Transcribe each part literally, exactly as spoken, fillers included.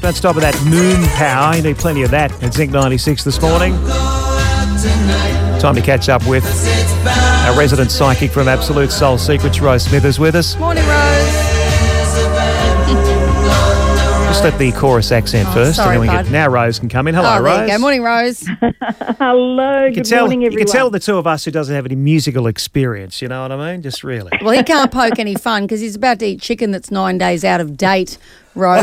Don't stop with that moon power. You need plenty of that at Zinc ninety-six this morning. Time to catch up with our resident psychic from Absolute Soul Secrets, Rose Smith, is with us. Morning, Rose. Just let the chorus accent Oh, first, sorry, and then we bud. get now Rose can come in. Hello, oh, there Rose. you go. Morning, Rose. Hello, You can good tell, morning, you everyone. can tell the two of us who doesn't have any musical experience. You know what I mean? Just really. Well, he can't poke any fun because he's about to eat chicken that's nine days out of date, Rose.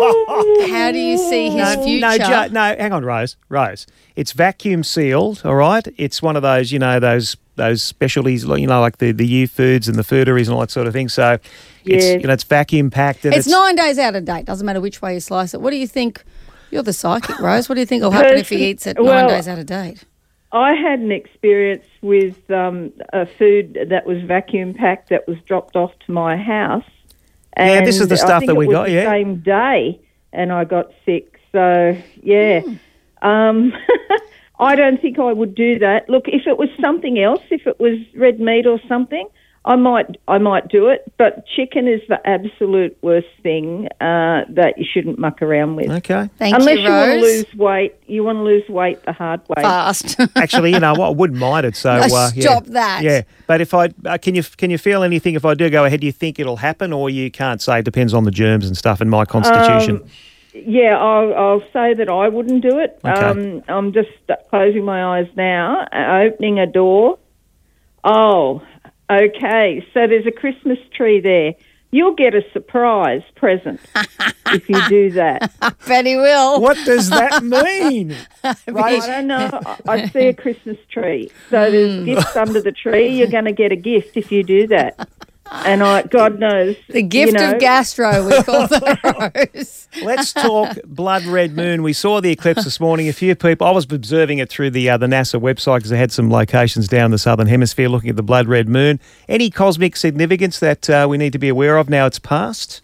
How do you see his No, future? no, Jo- no, hang on, Rose. Rose. It's vacuum sealed, all right? It's one of those, you know, those those specialties, you know, like the, the U Foods and the Fooderies and all that sort of thing. So it's, Yes. you know, it's vacuum packed. And it's, it's nine days out of date. Doesn't matter which way you slice it. What do you think? You're the psychic, Rose. What do you think will happen if he eats it nine Well, days out of date? I had an experience with um, a food that was vacuum packed that was dropped off to my house. Yeah, And this is the I stuff think that we it was got, the yeah. same day, and I got sick. So, yeah. Um, I don't think I would do that. Look, if it was something else, if it was red meat or something, I might I might do it. But chicken is the absolute worst thing uh, that you shouldn't muck around with. Okay. Thank Unless you, you want to Rose. lose weight, you want to lose weight the hard way. Fast. Actually, you know what? I wouldn't mind it. So uh, yeah. Stop that. Yeah, but if I uh, can you can you feel anything if I do go ahead? Do you think it'll happen, or you can't say? It depends on the germs and stuff in my constitution. Um, Yeah, I'll, I'll say that I wouldn't do it. Okay. Um, I'm just closing my eyes now, uh, opening a door. Oh, okay. So there's a Christmas tree there. You'll get a surprise present if you do that. Bet he will. What does that mean? I don't know. I- I see a Christmas tree. So there's gifts under the tree. You're going to get a gift if you do that. And I, God knows. The gift you know, of gastro, we call that, Rose. Let's talk blood red moon. We saw the eclipse this morning. A few people, I was observing it through the uh, the NASA website because they had some locations down the southern hemisphere looking at the blood red moon. Any cosmic significance that uh, we need to be aware of now it's passed?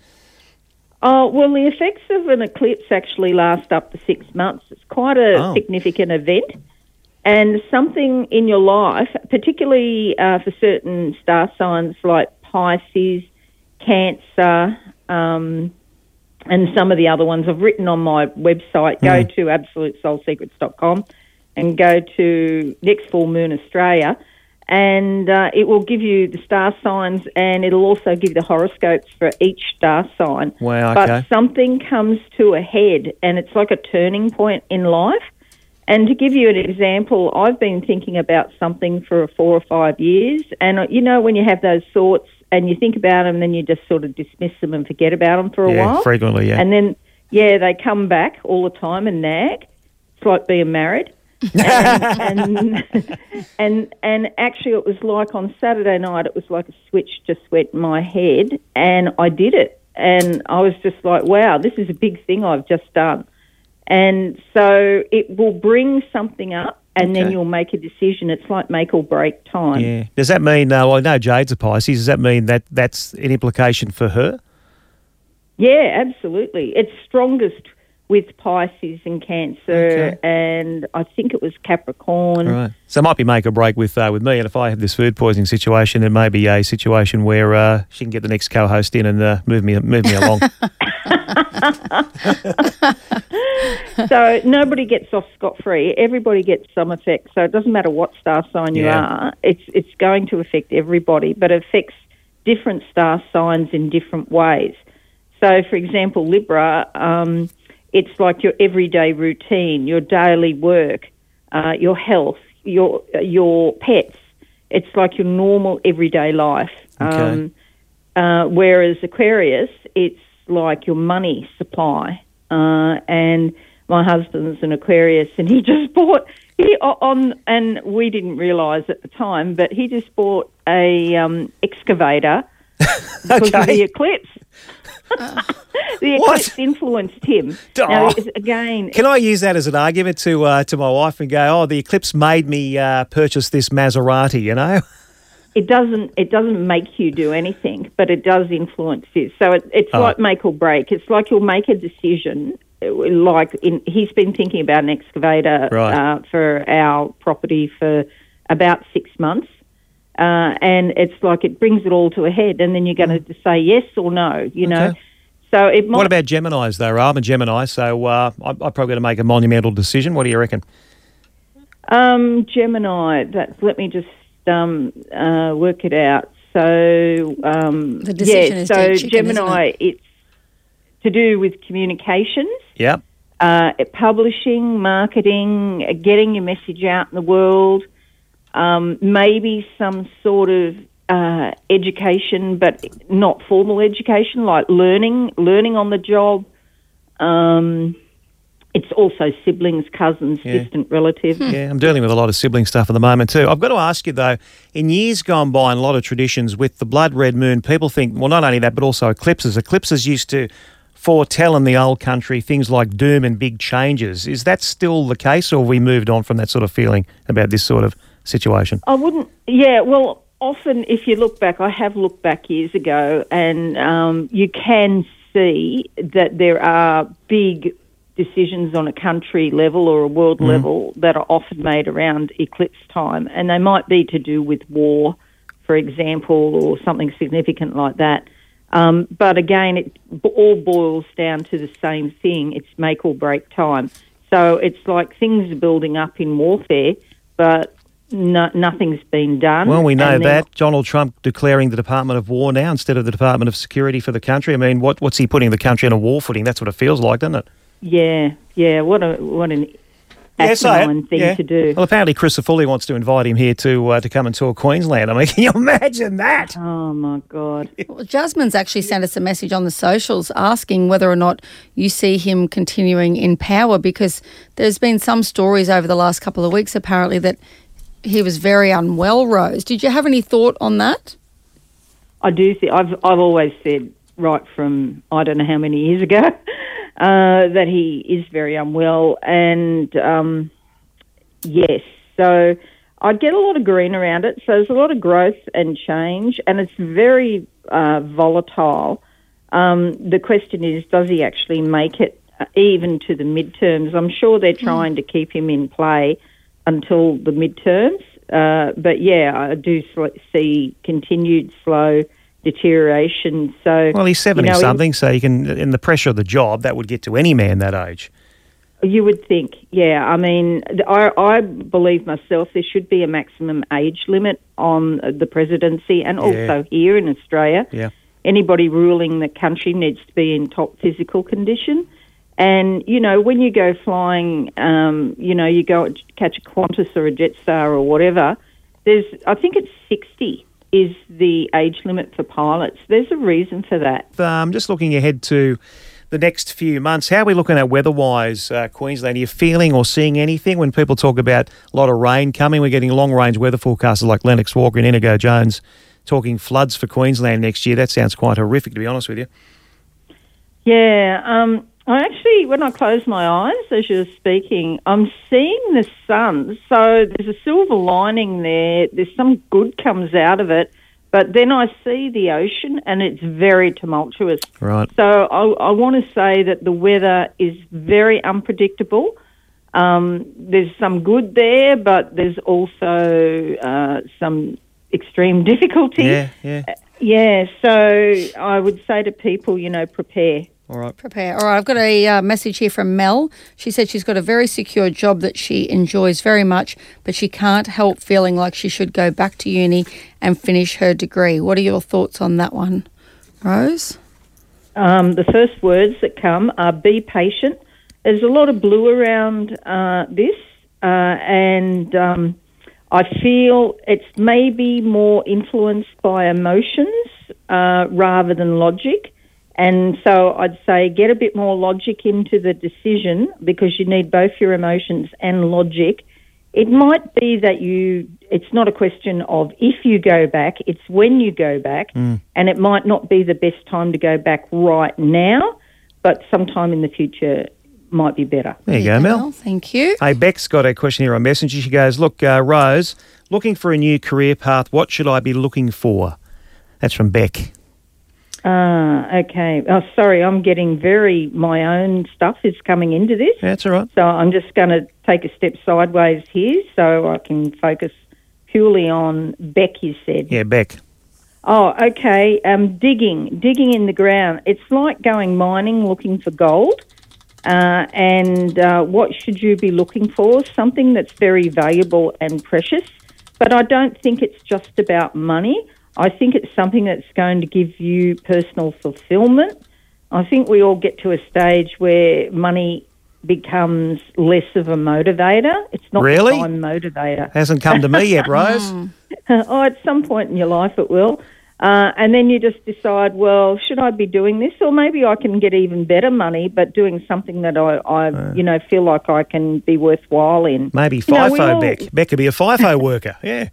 Oh, well, the effects of an eclipse actually last up to six months. It's quite a Oh. significant event. And something in your life, particularly uh, for certain star signs like Pisces, Cancer, um, and some of the other ones, I've written on my website. Go Mm. to absolute soul secrets dot com and go to Next Full Moon Australia, and uh, it will give you the star signs, and it'll also give you the horoscopes for each star sign. Wow, But okay. something comes to a head, and it's like a turning point in life. And to give you an example, I've been thinking about something for four or five years, and uh, you know when you have those thoughts and you think about them, then you just sort of dismiss them and forget about them for a yeah, while. frequently, yeah. And then, yeah, they come back all the time and nag. It's like being married. and, and and and actually, it was like on Saturday night. It was like a switch just went in my head, and I did it. And I was just like, "Wow, this is a big thing I've just done." And so it will bring something up, and then Okay. you'll make a decision. It's like make or break time. Yeah. Does that mean, uh, well, I know Jade's a Pisces, does that mean that that's an implication for her? Yeah, absolutely. It's strongest with Pisces and Cancer, Okay. and I think it was Capricorn. Right. So it might be make or break with uh, with me, and if I have this food poisoning situation, it may be a situation where uh, she can get the next co-host in and uh, move me move me along. So nobody gets off scot-free. Everybody gets some effect. So it doesn't matter what star sign you Yeah. are. It's it's going to affect everybody, but it affects different star signs in different ways. So, for example, Libra, um, it's like your everyday routine, your daily work, uh, your health, your your pets. It's like your normal everyday life. Okay. Um, uh, whereas Aquarius, it's like your money supply. Uh, and my husband's an Aquarius, and he just bought he on, and we didn't realise at the time, but he just bought a um, excavator because of Okay. the eclipse. The What? eclipse influenced him. Oh. Now, it's- again, Can I use that as an argument to uh, to my wife and go, oh, the eclipse made me uh, purchase this Maserati, you know? it doesn't it doesn't make you do anything, but it does influence you. So it, it's Oh. like make or break. It's like you'll make a decision. Like in, he's been thinking about an excavator Right. uh, for our property for about six months, uh, and it's like it brings it all to a head, and then you're going to say yes or no. You know. Okay. So it might. What about Geminis, though? I'm a Gemini, so uh, I, I've probably got to make a monumental decision. What do you reckon? Um, Gemini, that, let me just um, uh, work it out. So, um, The decision yeah, is so dead chicken, isn't Gemini, it? it's to do with communications, Yep. uh, publishing, marketing, uh, getting your message out in the world, um, maybe some sort of uh, education, but not formal education, like learning, learning on the job. Um, it's also siblings, cousins, Yeah. distant relatives. Yeah, I'm dealing with a lot of sibling stuff at the moment too. I've got to ask you though, in years gone by and a lot of traditions with the blood red moon, people think, well, not only that, but also eclipses. Eclipses used to foretell in the old country things like doom and big changes. Is that still the case, or have we moved on from that sort of feeling about this sort of situation? I wouldn't, yeah, well, often if you look back, I have looked back years ago, and um, you can see that there are big decisions on a country level or a world Mm. level that are often made around eclipse time, and they might be to do with war, for example, or something significant like that. Um, but again, it b- all boils down to the same thing. It's make or break time. So it's like things are building up in warfare, but no, nothing's been done. Well, we know And then- that. Donald Trump declaring the Department of War now instead of the Department of Security for the country. I mean, what, what's he putting the country on a war footing? That's what it feels like, doesn't it? Yeah, yeah. What a what an Yeah, say it. asinine thing Yeah. to do. Well, apparently Chris Foley wants to invite him here to uh, to come and tour Queensland. I mean, can you imagine that? Oh my God. Well, Jasmine's actually sent us a message on the socials asking whether or not you see him continuing in power, because there's been some stories over the last couple of weeks apparently that he was very unwell, Rose. Did you have any thought on that? I do think I've I've always said right from I don't know how many years ago uh, that he is very unwell, and um, yes, so I get a lot of green around it. So there's a lot of growth and change, and it's very uh, volatile. Um, the question is, does he actually make it uh, even to the midterms? I'm sure they're trying to keep him in play until the midterms. Uh, but yeah, I do sl- see continued slow deterioration. So Well, he's seventy you know, something, so you can, in the pressure of the job, that would get to any man that age. You would think, yeah. I mean, I, I believe myself there should be a maximum age limit on the presidency, and also here in Australia. Yeah. Anybody ruling the country needs to be in top physical condition. And, you know, when you go flying, um, you know, you go catch a Qantas or a Jetstar or whatever, there's, I think it's sixty is the age limit for pilots. There's a reason for that. Um, just looking ahead to the next few months, how are we looking at weather-wise, uh, Queensland? Are you feeling or seeing anything when people talk about a lot of rain coming? We're getting long-range weather forecasters like Lennox Walker and Inigo Jones talking floods for Queensland next year. That sounds quite horrific, to be honest with you. Yeah, um, I actually, when I close my eyes as you're speaking, I'm seeing the sun. So there's a silver lining there. There's some good comes out of it. But then I see the ocean, and it's very tumultuous. Right. So I, I want to say that the weather is very unpredictable. Um, there's some good there, but there's also uh, some extreme difficulty. Yeah, yeah. Yeah, so I would say to people, you know, prepare. All right. Prepare. All right, I've got a uh, message here from Mel. She said she's got a very secure job that she enjoys very much, but she can't help feeling like she should go back to uni and finish her degree. What are your thoughts on that one, Rose? Um, the first words that come are be patient. There's a lot of blue around uh, this, uh, and um, I feel it's maybe more influenced by emotions uh, rather than logic. And so I'd say get a bit more logic into the decision, because you need both your emotions and logic. It might be that you, it's not a question of if you go back, it's when you go back, mm. and it might not be the best time to go back right now, but sometime in the future might be better. There you go, Mel. Mel. Thank you. Hey, Beck's got a question here on Messenger. She goes, look, uh, Rose, looking for a new career path, what should I be looking for? That's from Beck. Ah, okay. Oh, sorry, I'm getting very, my own stuff is coming into this. That's all right. So I'm just going to take a step sideways here so I can focus purely on Beck, you said. Yeah, Beck. Oh, okay. Um, digging, digging in the ground. It's like going mining looking for gold. Uh, and uh, what should you be looking for? Something that's very valuable and precious. But I don't think it's just about money. I think it's something that's going to give you personal fulfillment. I think we all get to a stage where money becomes less of a motivator. It's not Really? a time motivator. Hasn't come to me yet, Rose. Oh, at some point in your life it will. Uh, and then you just decide, well, should I be doing this? Or maybe I can get even better money, but doing something that I, I uh, you know, feel like I can be worthwhile in. Maybe You know, we FIFO, all- Beck. Beck could be a FIFO worker, yeah.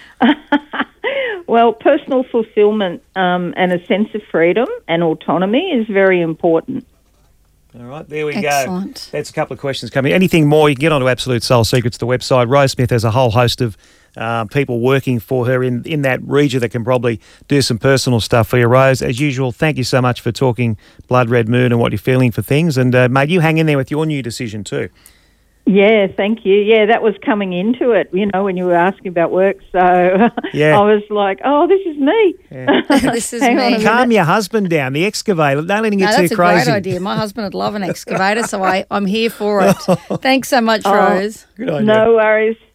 Well, personal fulfillment um, and a sense of freedom and autonomy is very important. All right, there we Excellent. go. That's a couple of questions coming. Anything more, you can get onto Absolute Soul Secrets, the website. Rose Smith has a whole host of uh, people working for her in, in that region that can probably do some personal stuff for you, Rose. As usual, thank you so much for talking Blood Red Moon and what you're feeling for things. And, uh, mate, you hang in there with your new decision too. Yeah, thank you. Yeah, that was coming into it, you know, when you were asking about work. So Yeah. I was like, oh, this is me. This is Hang on me. a Calm your husband down, the excavator. Don't let him get No, too that's a crazy. great idea. My husband would love an excavator, so I, I'm here for it. Thanks so much, Oh. Rose. Good idea. No worries.